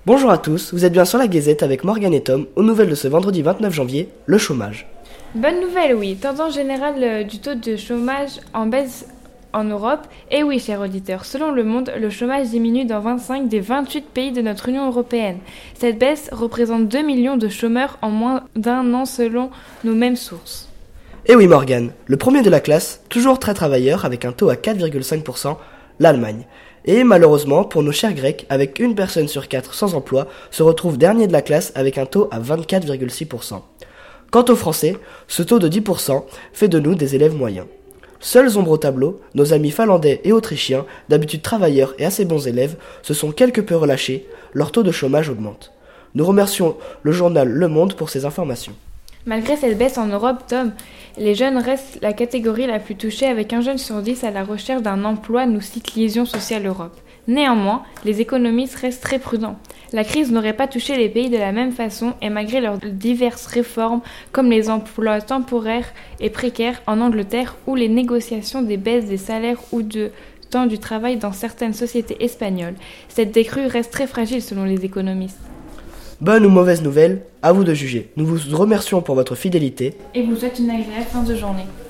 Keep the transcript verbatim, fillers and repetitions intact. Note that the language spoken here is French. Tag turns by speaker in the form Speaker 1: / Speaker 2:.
Speaker 1: Bonjour à tous, vous êtes bien sur la Gazette avec Morgane et Tom, aux nouvelles de ce vendredi vingt-neuf janvier, le chômage.
Speaker 2: Bonne nouvelle, oui. Tendance générale euh, du taux de chômage en baisse en Europe. Et oui, chers auditeurs, selon Le Monde, le chômage diminue dans vingt-cinq des vingt-huit pays de notre Union européenne. Cette baisse représente deux millions de chômeurs en moins d'un an selon nos mêmes sources.
Speaker 1: Et oui Morgane, le premier de la classe, toujours très travailleur avec un taux à quatre virgule cinq pour cent, l'Allemagne. Et malheureusement, pour nos chers Grecs, avec une personne sur quatre sans emploi, se retrouve dernier de la classe avec un taux à vingt-quatre virgule six pour cent. Quant aux Français, ce taux de dix pour cent fait de nous des élèves moyens. Seuls ombre au tableau, nos amis finlandais et autrichiens, d'habitude travailleurs et assez bons élèves, se sont quelque peu relâchés, leur taux de chômage augmente. Nous remercions le journal Le Monde pour ces informations.
Speaker 2: Malgré cette baisse en Europe, Tom, les jeunes restent la catégorie la plus touchée avec un jeune sur dix à la recherche d'un emploi, nous cite Liaison Sociale Europe. Néanmoins, les économistes restent très prudents. La crise n'aurait pas touché les pays de la même façon et malgré leurs diverses réformes comme les emplois temporaires et précaires en Angleterre ou les négociations des baisses des salaires ou de temps du travail dans certaines sociétés espagnoles, cette décrue reste très fragile selon les économistes.
Speaker 1: Bonne ou mauvaise nouvelle, à vous de juger. Nous vous remercions pour votre fidélité
Speaker 2: Et vous souhaite une agréable fin de journée.